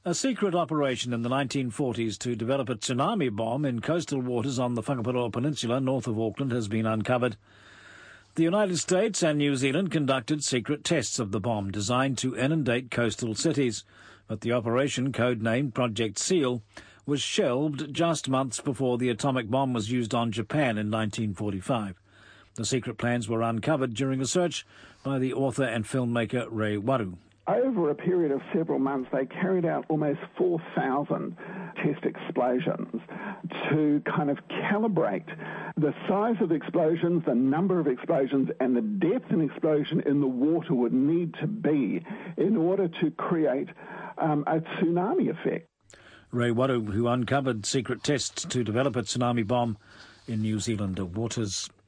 A secret operation in the 1940s to develop a tsunami bomb in coastal waters on the Whakaparoa Peninsula north of Auckland has been uncovered. The United States and New Zealand conducted secret tests of the bomb designed to inundate coastal cities, but the operation, codenamed Project SEAL, was shelved just months before the atomic bomb was used on Japan in 1945. The secret plans were uncovered during a search by the author and filmmaker Ray Waru. Over a period of several months, they carried out almost 4,000 test explosions to kind of calibrate the size of explosions, the number of explosions, and the depth an explosion in the water would need to be in order to create a tsunami effect. Ray Waru, who uncovered secret tests to develop a tsunami bomb in New Zealand waters.